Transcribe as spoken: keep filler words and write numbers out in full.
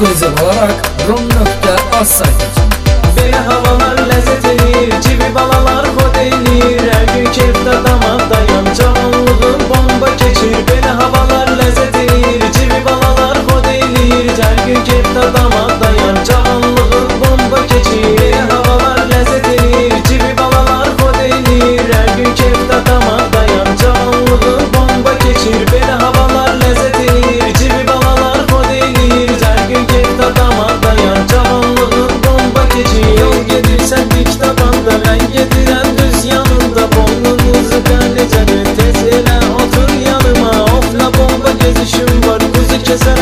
Ekskluziv olarak rum nokta az sayfacım. Belə havalar ləzzət edir, cibi balalar xod edir. Hər gün keyfdə damadayam, cavanlığım bomba keçir. Belə havalar ləzzət edir, cibi balalar xod edir. Hər gün keyfdə damadayam, cavanlığım bomba keçir. Belə havalar ləzzət edir, cibi balalar xod edir. Hər gün keyfdə damadayam, cavanlığım bomba keçir. Belə havalar ləzzət edir, cibi balalar xod edir. Hər gün keyfdə damadayam, cavanlığım bomba keçir. Yol gedirsən dik tabanda, mən gedirəm düz yanında. Boynunuzu qəllicədir, tez elə otur yanıma. Ofla bomba gezişim var, kuzu keser